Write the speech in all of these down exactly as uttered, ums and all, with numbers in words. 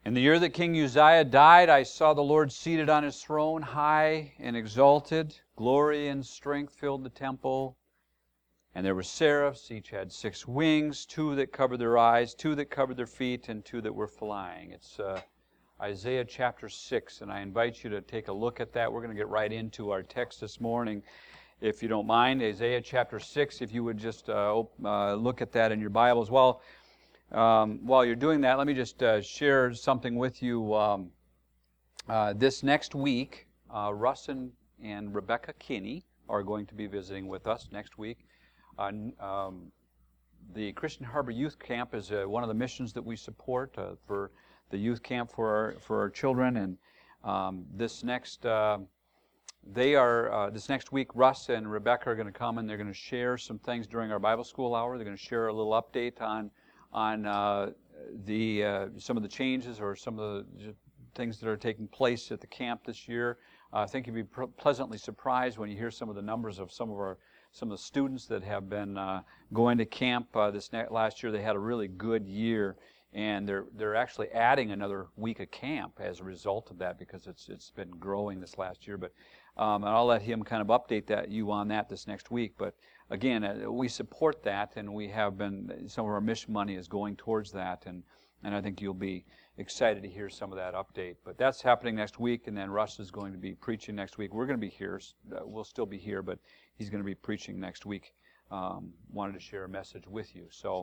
In the year that King Uzziah died, I saw the Lord seated on his throne, high and exalted. Glory and strength filled the temple. And there were seraphs, each had six wings, two that covered their eyes, two that covered their feet, and two that were flying. It's uh, Isaiah chapter six, and I invite you to take a look at that. We're going to get right into our text this morning, if you don't mind. Isaiah chapter six, if you would just uh, uh, look at that in your Bible as well. Um, while you're doing that, let me just uh, share something with you. Um, uh, this next week, uh, Russ and, and Rebecca Kinney are going to be visiting with us next week. Uh, um, the Christian Harbor Youth Camp is uh, one of the missions that we support uh, for the youth camp for our, for our children. And um, this next uh, they are uh, this next week, Russ and Rebecca are going to come and they're going to share some things during our Bible school hour. They're going to share a little update on. on uh, the uh, some of the changes or some of the things that are taking place at the camp this year. Uh, I think you'll be pr- pleasantly surprised when you hear some of the numbers of some of our some of the students that have been uh, going to camp uh, this ne- last year. They had a really good year, and they're they're actually adding another week of camp as a result of that because it's it's been growing this last year. But um, and I'll let him kind of update that you on that this next week. But again, uh, we support that, and we have been, some of our mission money is going towards that, and, and I think you'll be excited to hear some of that update. But that's happening next week, and then Russ is going to be preaching next week. We're going to be here. Uh, we'll still be here, but he's going to be preaching next week. Um, wanted to share a message with you. So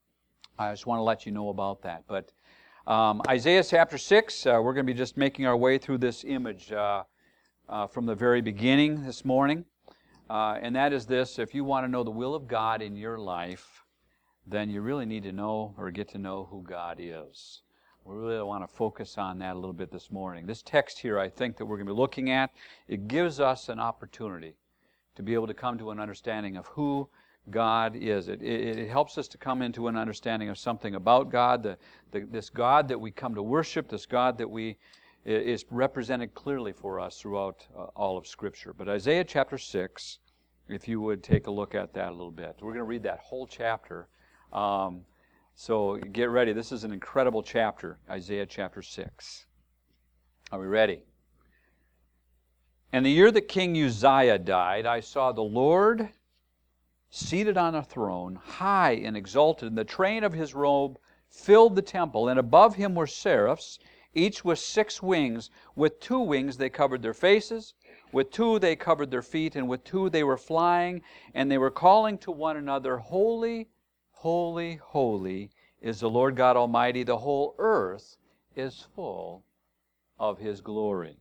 I just want to let you know about that. But um, Isaiah chapter six, uh, we're going to be just making our way through this image uh, uh, from the very beginning this morning. Uh, and that is this: if you want to know the will of God in your life, then you really need to know or get to know who God is. We really want to focus on that a little bit this morning. This text here, I think, that we're going to be looking at, it gives us an opportunity to be able to come to an understanding of who God is. It, it, it helps us to come into an understanding of something about God, the, the, this God that we come to worship, this God that we is represented clearly for us throughout uh, all of Scripture. But Isaiah chapter six, if you would take a look at that a little bit. We're going to read that whole chapter. Um, so get ready. This is an incredible chapter, Isaiah chapter six. Are we ready? In the year that King Uzziah died, I saw the Lord seated on a throne, high and exalted, and the train of his robe filled the temple, and above him were seraphs, each with six wings. With two wings they covered their faces, with two they covered their feet, and with two they were flying, and they were calling to one another, Holy, holy, holy is the Lord God Almighty. The whole earth is full of His glory.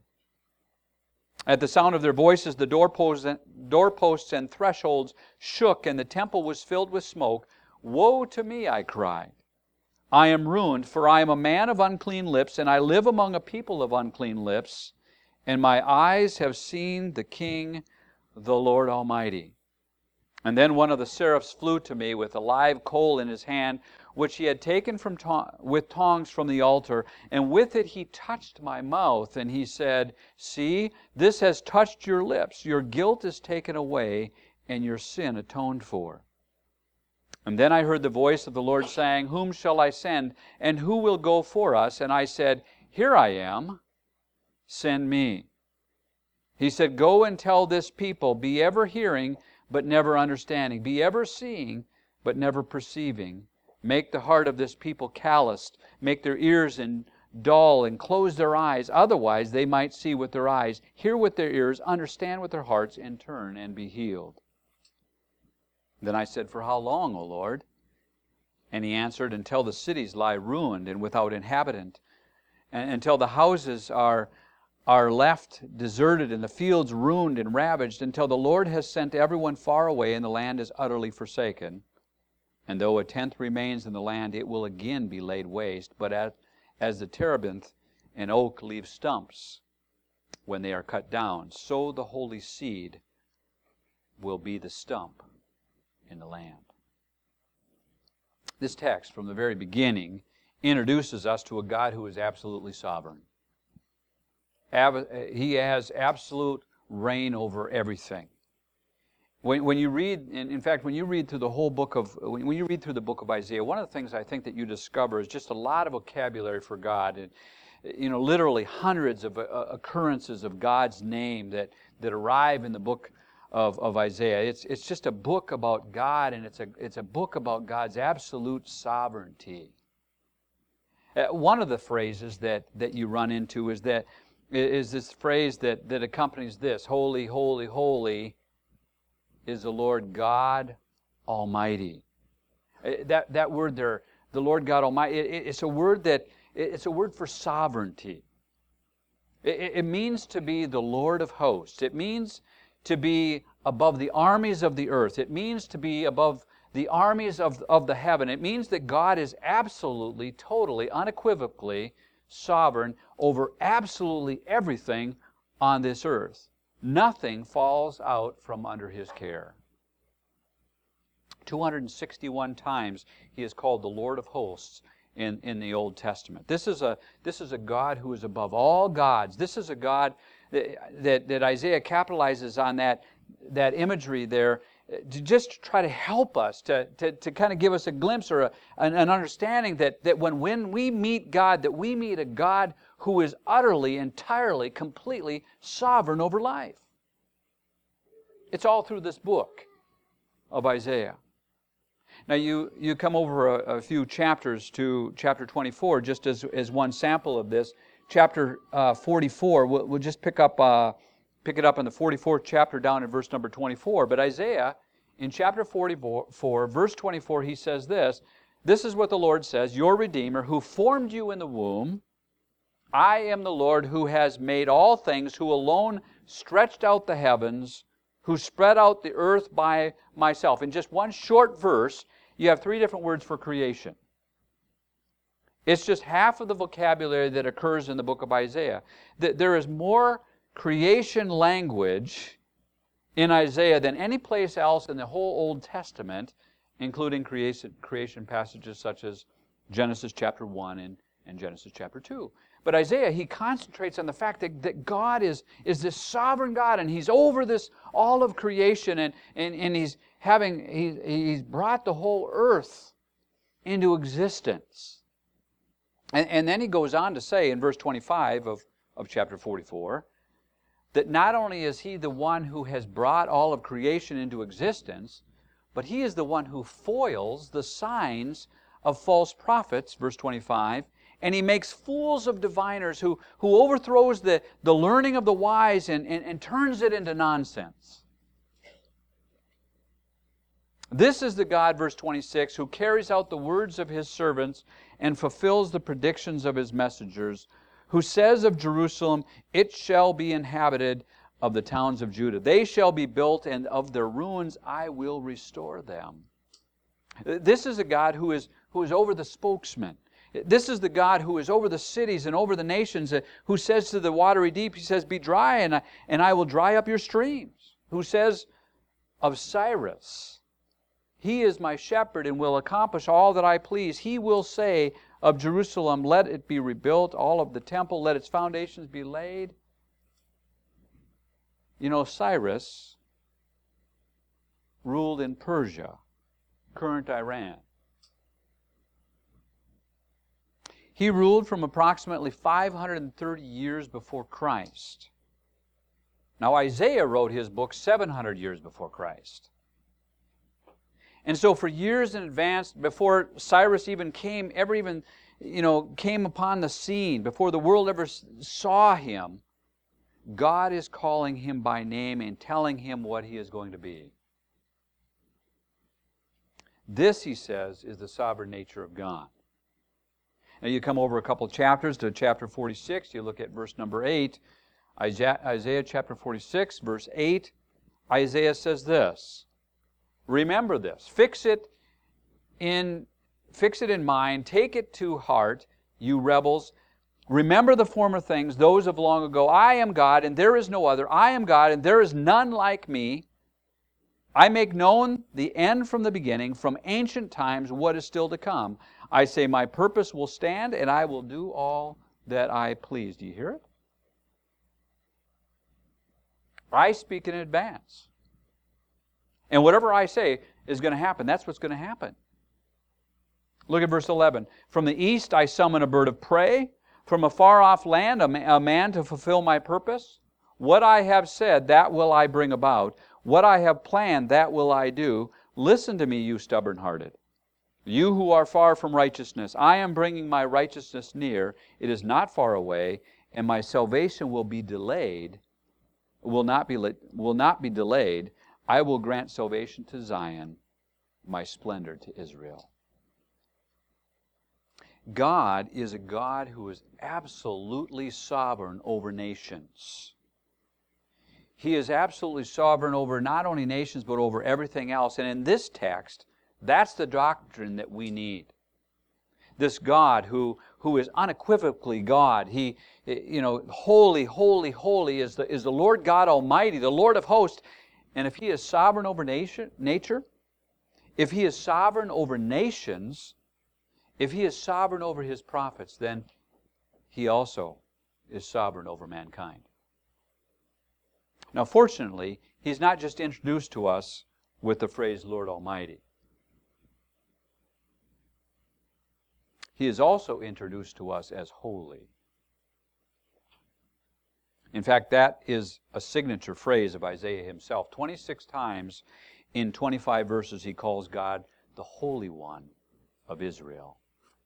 At the sound of their voices, the doorposts and, doorposts and thresholds shook, and the temple was filled with smoke. Woe to me, I cried. I am ruined, for I am a man of unclean lips, and I live among a people of unclean lips, and my eyes have seen the King, the Lord Almighty. And then one of the seraphs flew to me with a live coal in his hand, which he had taken from to- with tongs from the altar, and with it he touched my mouth, and he said, See, this has touched your lips. Your guilt is taken away, and your sin atoned for. And then I heard the voice of the Lord saying, Whom shall I send, and who will go for us? And I said, Here I am, send me. He said, Go and tell this people, be ever hearing, but never understanding. Be ever seeing, but never perceiving. Make the heart of this people calloused. Make their ears and dull, and close their eyes. Otherwise they might see with their eyes, hear with their ears, understand with their hearts, and turn and be healed. Then I said, For how long, O Lord? And he answered, Until the cities lie ruined and without inhabitant, and until the houses are, are left deserted, and the fields ruined and ravaged, until the Lord has sent everyone far away, and the land is utterly forsaken. And though a tenth remains in the land, it will again be laid waste. But as, as the terebinth and oak leave stumps when they are cut down, so the holy seed will be the stump in the land. This text, from the very beginning, introduces us to a God who is absolutely sovereign. He has absolute reign over everything. When, when you read, in, in fact, when you read through the whole book of, when, when you read through the book of Isaiah, one of the things I think that you discover is just a lot of vocabulary for God. And, you know, literally hundreds of uh, occurrences of God's name that, that arrive in the book of, of Isaiah. It's, it's just a book about God, and it's a, it's a book about God's absolute sovereignty. Uh, one of the phrases that, that you run into is that is this phrase that, that accompanies this: holy, holy, holy is the Lord God Almighty. That, that word there, the Lord God Almighty, it, it's a word that, it's a word for sovereignty. It, it means to be the Lord of hosts. It means to be above the armies of the earth. It means to be above the armies of, of the heaven. It means that God is absolutely, totally, unequivocally sovereign over absolutely everything on this earth. Nothing falls out from under His care. two hundred sixty-one times He is called the Lord of hosts in, in the Old Testament. This is a this is a God who is above all gods. This is a God that, that, that Isaiah capitalizes on that, that imagery there to just try to help us, to, to, to kind of give us a glimpse or a, an, an understanding that, that when, when we meet God, that we meet a God who is utterly, entirely, completely sovereign over life. It's all through this book of Isaiah. Now you, you come over a, a few chapters to chapter twenty-four, just as, as one sample of this. Chapter uh, forty-four, we'll, we'll just pick up uh, pick it up in the forty-fourth chapter down at verse number twenty-four. But Isaiah, in chapter forty-four, verse twenty-four, he says this: this is what the Lord says, your Redeemer, who formed you in the womb. I am the Lord who has made all things, who alone stretched out the heavens, who spread out the earth by myself. In just one short verse, you have three different words for creation. It's just half of the vocabulary that occurs in the book of Isaiah. There is more creation language in Isaiah than any place else in the whole Old Testament, including creation, creation passages such as Genesis chapter one and, and Genesis chapter two. But Isaiah, he concentrates on the fact that, that God is, is this sovereign God, and He's over this all of creation, and, and, and He's having he, He's brought the whole earth into existence. And, and then he goes on to say in verse twenty-five of, of chapter forty-four that not only is He the one who has brought all of creation into existence, but He is the one who foils the signs of false prophets, verse twenty-five, and He makes fools of diviners, who, who overthrows the, the learning of the wise and, and, and turns it into nonsense. This is the God, verse twenty-six, who carries out the words of His servants and fulfills the predictions of His messengers, who says of Jerusalem, it shall be inhabited of the towns of Judah. They shall be built, and of their ruins I will restore them. This is a God who is, who is over the spokesman. This is the God who is over the cities and over the nations, uh, who says to the watery deep, He says, be dry, and I, and I will dry up your streams. Who says of Cyrus, He is my shepherd and will accomplish all that I please. He will say of Jerusalem, let it be rebuilt, all of the temple, let its foundations be laid. You know, Cyrus ruled in Persia, current Iran. He ruled from approximately five hundred thirty years before Christ. Now Isaiah wrote his book seven hundred years before Christ. And so for years in advance, before Cyrus even came, ever even, you know, came upon the scene, before the world ever saw him, God is calling him by name and telling him what he is going to be. This, he says, is the sovereign nature of God. Now you come over a couple of chapters to chapter forty-six, you look at verse number eight. Isaiah, Isaiah chapter forty-six, verse eight, Isaiah says this: remember this, fix it in, fix it in mind, take it to heart, you rebels. Remember the former things, those of long ago. I am God, and there is no other. I am God, and there is none like me. I make known the end from the beginning, from ancient times what is still to come. I say my purpose will stand, and I will do all that I please. Do you hear it? I speak in advance. And whatever I say is going to happen. That's what's going to happen. Look at verse eleven. From the east I summon a bird of prey. From a far-off land a man to fulfill my purpose. What I have said, that will I bring about. What I have planned, that will I do. Listen to me, you stubborn-hearted. You who are far from righteousness. I am bringing my righteousness near. It is not far away, and my salvation will be delayed. Will not be, will not be delayed. I will grant salvation to Zion, my splendor to Israel. God is a God who is absolutely sovereign over nations. He is absolutely sovereign over not only nations, but over everything else. And in this text, that's the doctrine that we need. This God who, who is unequivocally God. He, you know, holy, holy, holy is the, is the Lord God Almighty, the Lord of hosts. And if He is sovereign over nation, nature, if He is sovereign over nations, if He is sovereign over His prophets, then He also is sovereign over mankind. Now, fortunately, He's not just introduced to us with the phrase Lord Almighty. He is also introduced to us as holy. In fact, that is a signature phrase of Isaiah himself. twenty-six times in twenty-five verses he calls God the Holy One of Israel.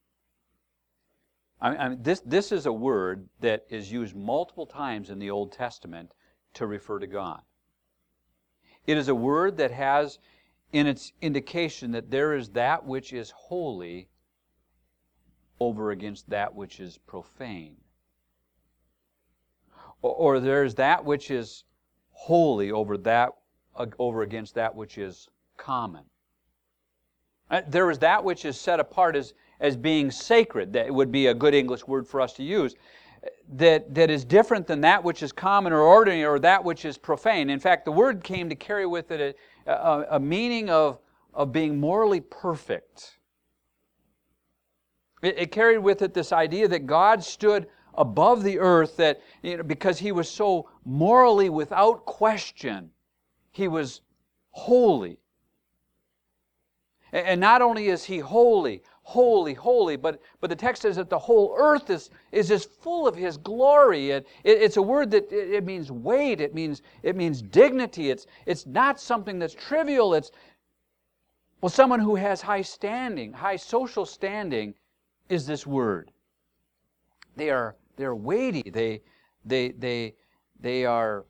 I mean, I mean, this, this is a word that is used multiple times in the Old Testament to refer to God. It is a word that has in its indication that there is that which is holy over against that which is profane. Or, or there's that which is holy over that uh, over against that which is common. Uh, there is that which is set apart as, as being sacred. That would be a good English word for us to use. That, that is different than that which is common or ordinary or that which is profane. In fact, the word came to carry with it a, a, a meaning of, of being morally perfect. It, it carried with it this idea that God stood above the earth, that, you know, because He was so morally without question, He was holy. And, and not only is He holy, holy, holy, but, but the text says that the whole earth is, is just full of His glory. It, it, it's a word that it, it means weight, it means, it means dignity. It's, it's not something that's trivial. It's, well, someone who has high standing, high social standing is this word. They are they're weighty. They they they they are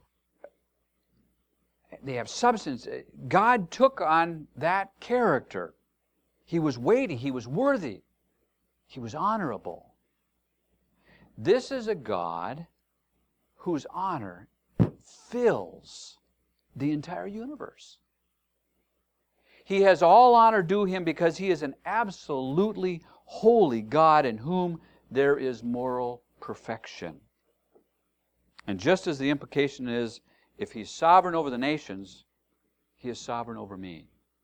they have substance. God took on that character. He was weighty, He was worthy, He was honorable. This is a God whose honor fills the entire universe. He has all honor due Him because He is an absolutely holy God in whom there is moral perfection. And just as the implication is, if He's sovereign over the nations, He is sovereign over me.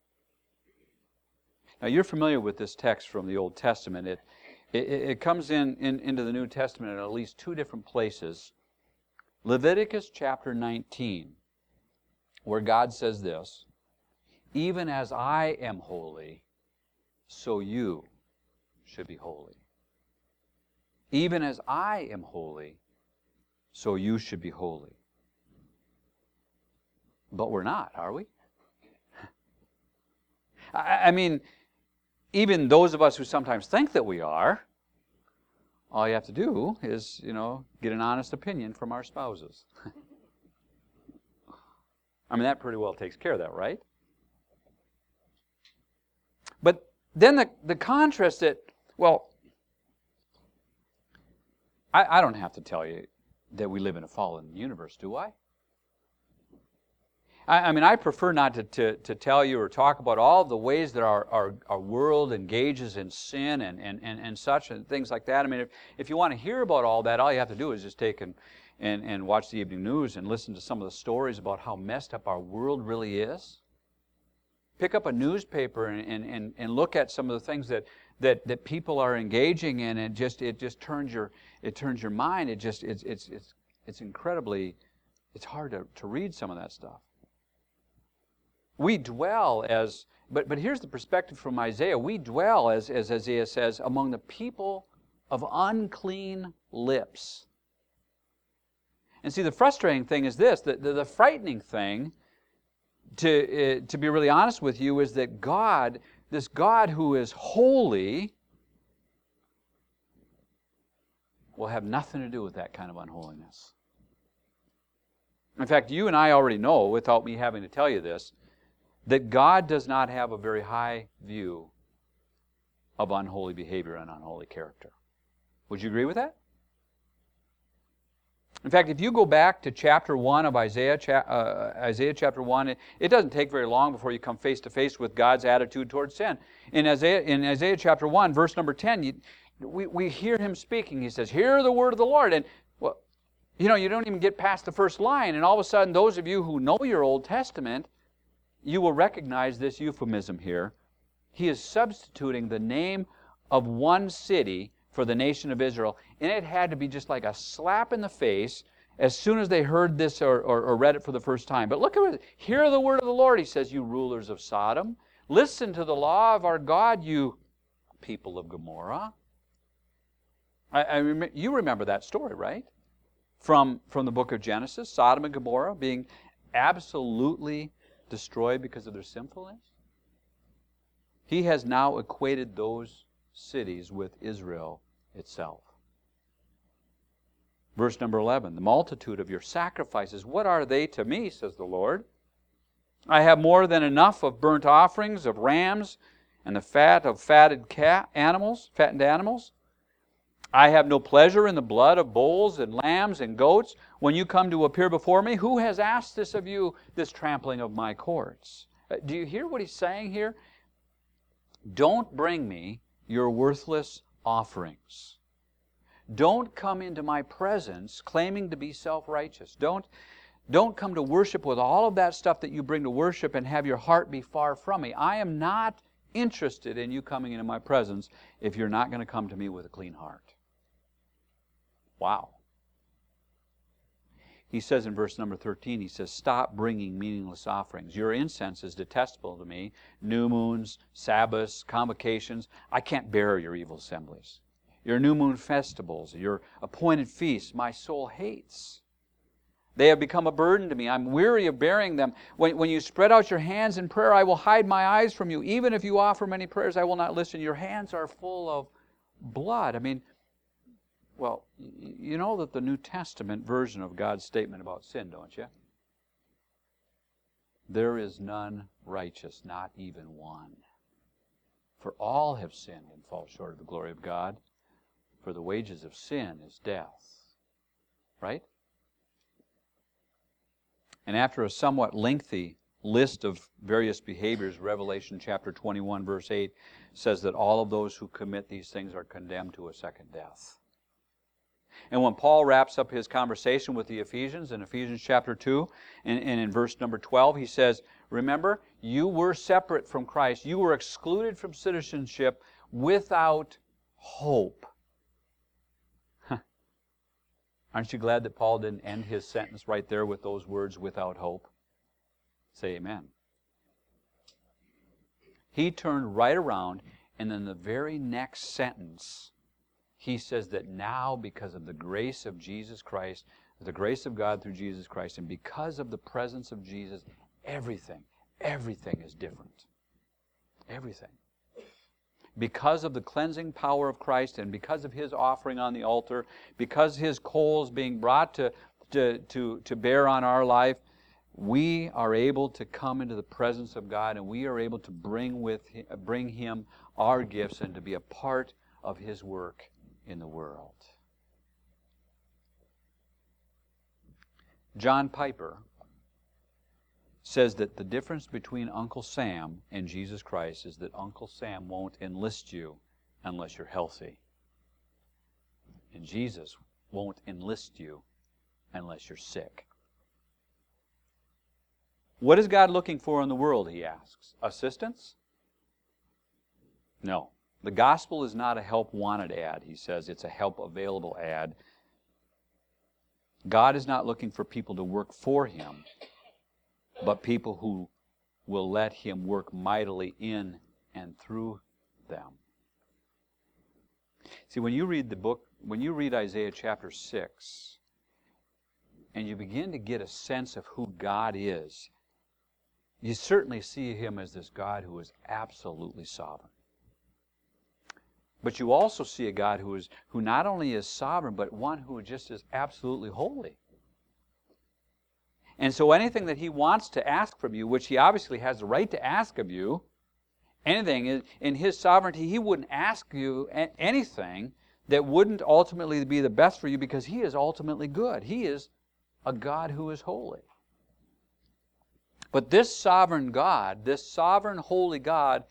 Now, you're familiar with this text from the Old Testament. It, it, it comes in, in into the New Testament in at least two different places. Leviticus chapter nineteen, where God says this, "Even as I am holy, so you should be holy. Even as I am holy, so you should be holy." But we're not, are we? I, I mean, even those of us who sometimes think that we are, all you have to do is, you know, get an honest opinion from our spouses. I mean, that pretty well takes care of that, right? But then the, the contrast that, well, I, I don't have to tell you that we live in a fallen universe, do I? I, I mean, I prefer not to, to, to tell you or talk about all the ways that our, our, our world engages in sin and, and, and, and such and things like that. I mean, if, if you want to hear about all that, all you have to do is just take and, and, and watch the evening news and listen to some of the stories about how messed up our world really is. Pick up a newspaper and, and, and, and look at some of the things that, that, that people are engaging in, and just it just turns your it turns your mind. It just it's it's it's it's incredibly it's hard to, to read some of that stuff. We dwell as, but, but here's the perspective from Isaiah. We dwell, as, as Isaiah says, among the people of unclean lips. And see, the frustrating thing is this, the, the, the frightening thing, to, uh, to be really honest with you, is that God, this God who is holy, will have nothing to do with that kind of unholiness. In fact, you and I already know, without me having to tell you this, that God does not have a very high view of unholy behavior and unholy character. Would you agree with that? In fact, if you go back to chapter one of Isaiah, uh, Isaiah chapter one, it, it doesn't take very long before you come face to face with God's attitude towards sin. In Isaiah, in Isaiah chapter one, verse number ten, you, we, we hear him speaking. He says, "Hear the word of the Lord." And, well, you know, you don't even get past the first line, and all of a sudden, those of you who know your Old Testament, you will recognize this euphemism here. He is substituting the name of one city for the nation of Israel, and it had to be just like a slap in the face as soon as they heard this or, or, or read it for the first time. But look at it. Hear the word of the Lord, he says, you rulers of Sodom. Listen to the law of our God, you people of Gomorrah. I, I rem- you remember that story, right? From, from the book of Genesis, Sodom and Gomorrah being absolutely destroyed because of their sinfulness. He has now equated those cities with Israel itself. Verse number eleven, the multitude of your sacrifices, what are they to me, says the Lord? I have more than enough of burnt offerings, of rams, and the fat of fatted cat animals, fattened animals. I have no pleasure in the blood of bulls and lambs and goats. When you come to appear before me, who has asked this of you, this trampling of my courts? Uh, do you hear what he's saying here? Don't bring me your worthless offerings. Don't come into my presence claiming to be self-righteous. Don't, don't come to worship with all of that stuff that you bring to worship and have your heart be far from me. I am not interested in you coming into my presence if you're not going to come to me with a clean heart. Wow. He says in verse number thirteen, he says, stop bringing meaningless offerings. Your incense is detestable to me. New moons, Sabbaths, convocations. I can't bear your evil assemblies. Your new moon festivals, your appointed feasts, my soul hates. They have become a burden to me. I'm weary of bearing them. When, when you spread out your hands in prayer, I will hide my eyes from you. Even if you offer many prayers, I will not listen. Your hands are full of blood. I mean, well, you know that the New Testament version of God's statement about sin, don't you? There is none righteous, not even one. For all have sinned and fall short of the glory of God. For the wages of sin is death. Right? And after a somewhat lengthy list of various behaviors, Revelation chapter twenty-one, verse eight, says that all of those who commit these things are condemned to a second death. And when Paul wraps up his conversation with the Ephesians in Ephesians chapter two, and, and in verse number twelve, he says, remember, you were separate from Christ. You were excluded from citizenship without hope. Aren't you glad that Paul didn't end his sentence right there with those words, without hope? Say amen. He turned right around, and in the very next sentence, he says that now, because of the grace of Jesus Christ, the grace of God through Jesus Christ, and because of the presence of Jesus, everything, everything is different. Everything. Because of the cleansing power of Christ and because of His offering on the altar, because His coals being brought to, to, to, to bear on our life, we are able to come into the presence of God, and we are able to bring, with, bring Him our gifts and to be a part of His work in the world. John Piper says that the difference between Uncle Sam and Jesus Christ is that Uncle Sam won't enlist you unless you're healthy. And Jesus won't enlist you unless you're sick. What is God looking for in the world, he asks? Assistance? No. The gospel is not a help wanted ad, he says. It's a help available ad. God is not looking for people to work for Him, but people who will let him work mightily in and through them. See, when you read the book, when you read Isaiah chapter six, and you begin to get a sense of who God is, you certainly see him as this God who is absolutely sovereign. But you also see a God who is who not only is sovereign, but one who just is absolutely holy. And so anything that he wants to ask from you, which he obviously has the right to ask of you, anything in his sovereignty, he wouldn't ask you anything that wouldn't ultimately be the best for you, because he is ultimately good. He is a God who is holy. But this sovereign God, this sovereign holy God,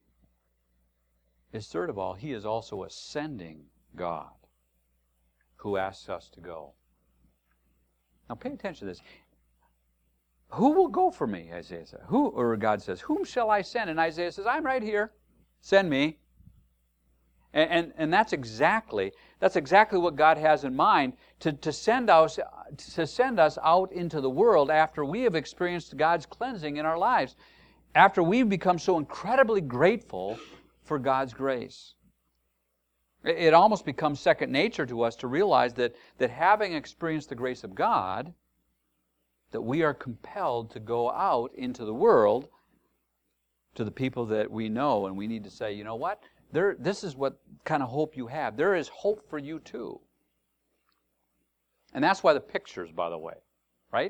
is, third of all, he is also a sending God who asks us to go. Now pay attention to this. Who will go for me, Isaiah says. Who, or God says, whom shall I send? And Isaiah says, I'm right here. Send me. And, and, and that's exactly that's exactly what God has in mind, to, to send us to send us out into the world after we have experienced God's cleansing in our lives, after we've become so incredibly grateful for God's grace. It, it almost becomes second nature to us to realize that, that having experienced the grace of God, that we are compelled to go out into the world to the people that we know, and we need to say, you know what? There, this is what kind of hope you have. There is hope for you too. And that's why the pictures, by the way, right?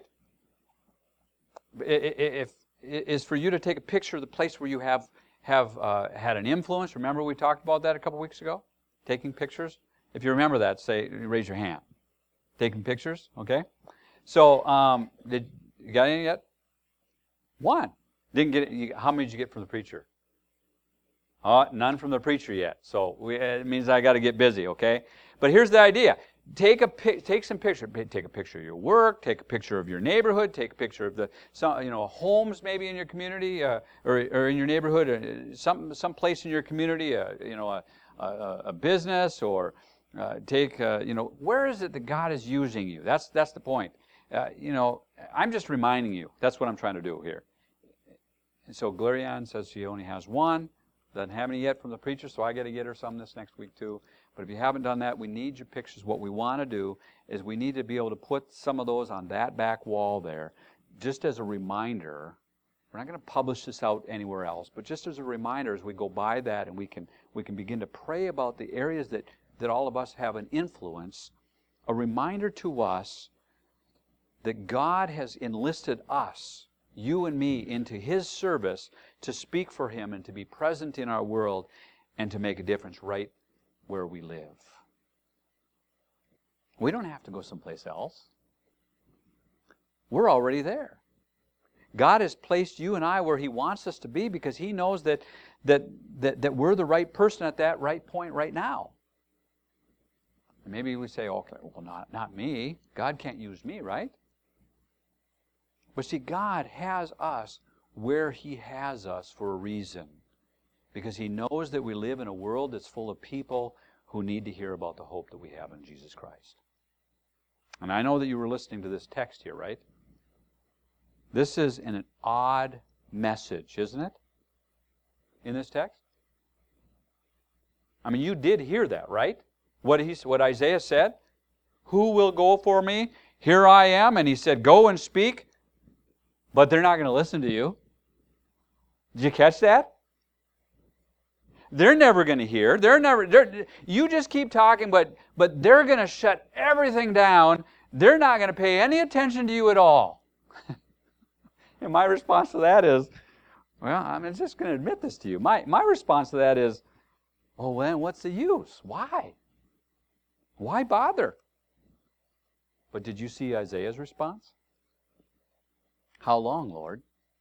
If is for you to take a picture of the place where you have have uh, had an influence. Remember we talked about that a couple weeks ago? Taking pictures. If you remember that, say, raise your hand. Taking pictures, okay? So, um, did you got any yet? One. Didn't get it. How many did you get from the preacher? Uh, none from the preacher yet. So we, it means I got to get busy, okay? But here's the idea. Take a take some picture. Take a picture of your work. Take a picture of your neighborhood. Take a picture of the some you know homes maybe in your community uh, or or in your neighborhood. Uh, some some place in your community. Uh, you know a a, a business or uh, take uh, you know where is it that God is using you? That's that's the point. Uh, you know I'm just reminding you. That's what I'm trying to do here. And so Glorianne says she only has one. Doesn't have any yet from the preacher, so I got to get her some this next week too. But if you haven't done that, we need your pictures. What we want to do is we need to be able to put some of those on that back wall there, just as a reminder. We're not going to publish this out anywhere else, but just as a reminder as we go by that, and we can we can begin to pray about the areas that, that all of us have an influence, a reminder to us that God has enlisted us, you and me, into His service to speak for Him and to be present in our world and to make a difference right where we live. We don't have to go someplace else. We're already there. God has placed you and I where He wants us to be because He knows that, that, that, that we're the right person at that right point right now. And maybe we say, okay, well, not, not me. God can't use me, right? But see, God has us where He has us for a reason. Because He knows that we live in a world that's full of people who need to hear about the hope that we have in Jesus Christ. And I know that you were listening to this text here, right? This is an odd message, isn't it? In this text? I mean, you did hear that, right? What he, what Isaiah said? Who will go for me? Here I am. And he said, go and speak. But they're not going to listen to you. Did you catch that? They're never going to hear. They're never. They're, you just keep talking, but but they're going to shut everything down. They're not going to pay any attention to you at all. And my response to that is, well, I'm just going to admit this to you. My my response to that is, oh, well, then what's the use? Why? Why bother? But did you see Isaiah's response? How long, Lord?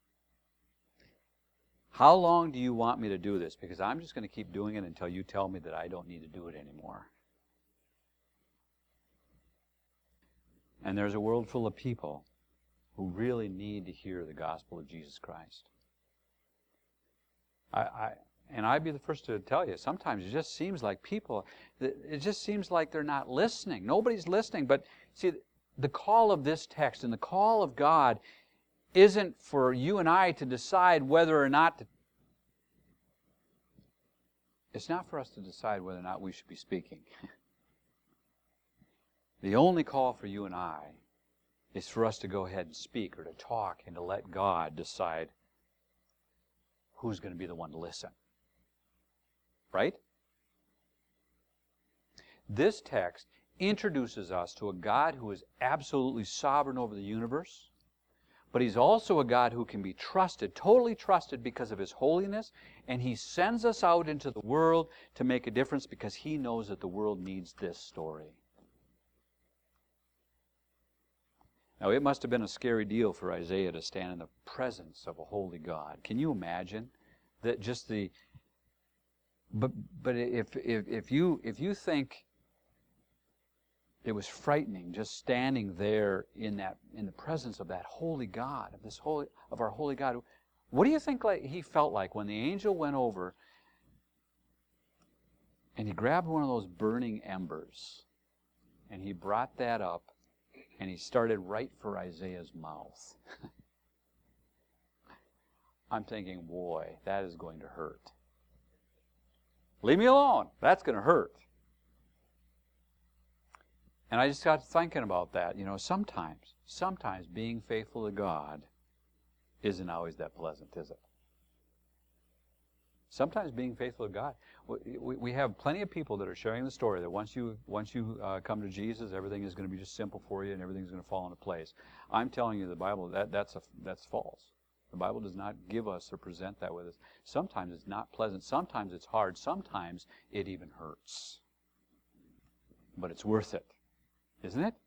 How long do you want me to do this? Because I'm just going to keep doing it until you tell me that I don't need to do it anymore. And there's a world full of people who really need to hear the gospel of Jesus Christ. I, I and I'd be the first to tell you, sometimes it just seems like people, it just seems like they're not listening. Nobody's listening. But see, the call of this text and the call of God isn't for you and I to decide whether or not to, it's not for us to decide whether or not we should be speaking. The only call for you and I is for us to go ahead and speak or to talk and to let God decide who's going to be the one to listen. Right? This text introduces us to a God who is absolutely sovereign over the universe, but He's also a God who can be trusted, totally trusted because of His holiness, and He sends us out into the world to make a difference because He knows that the world needs this story. Now, it must have been a scary deal for Isaiah to stand in the presence of a holy God. Can you imagine that just the... But but if if if you if you think it was frightening just standing there in that in the presence of that holy God, of this holy of our holy God, what do you think like he felt like when the angel went over and he grabbed one of those burning embers and he brought that up and he started right for Isaiah's mouth? I'm thinking, boy, that is going to hurt. Leave me alone. That's going to hurt. And I just got thinking about that. You know, sometimes, sometimes being faithful to God isn't always that pleasant, is it? Sometimes being faithful to God. We, we have plenty of people that are sharing the story that once you once you uh, come to Jesus, everything is going to be just simple for you and everything's going to fall into place. I'm telling you, the Bible, that that's a, that's false. The Bible does not give us or present that with us. Sometimes it's not pleasant. Sometimes it's hard. Sometimes it even hurts. But it's worth it, isn't it?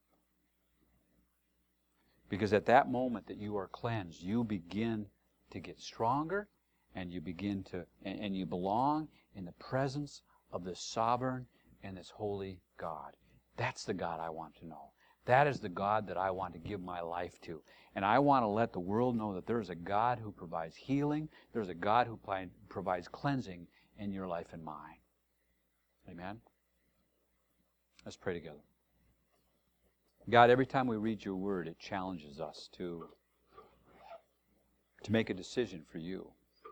Because at that moment that you are cleansed, you begin to get stronger, and you begin to, and, and you belong in the presence of this sovereign and this holy God. That's the God I want to know. That is the God that I want to give my life to. And I want to let the world know that there is a God who provides healing. There's a God who provides cleansing in your life and mine. Amen? Let's pray together. God, every time we read your word, it challenges us to, to make a decision for you.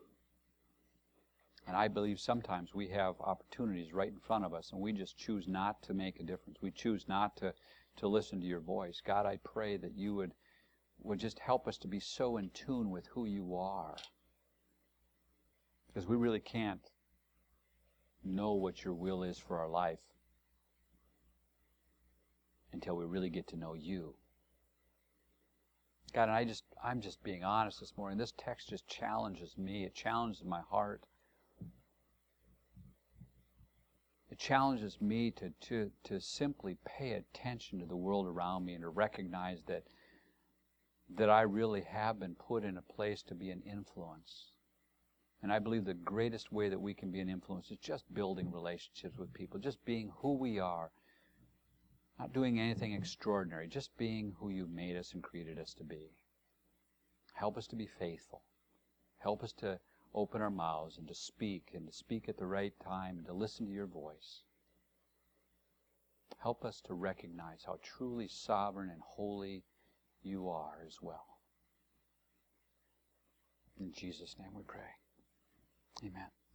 And I believe sometimes we have opportunities right in front of us, and we just choose not to make a difference. We choose not to, to listen to your voice. God, I pray that you would, would just help us to be so in tune with who you are. Because we really can't know what your will is for our life until we really get to know you. God, and I just, I'm just being honest this morning. This text just challenges me. It challenges my heart. It challenges me to, to, to simply pay attention to the world around me and to recognize that, that I really have been put in a place to be an influence. And I believe the greatest way that we can be an influence is just building relationships with people, just being who we are, not doing anything extraordinary, just being who you've made us and created us to be. Help us to be faithful. Help us to open our mouths and to speak, and to speak at the right time, and to listen to your voice. Help us to recognize how truly sovereign and holy you are as well. In Jesus' name we pray. Amen.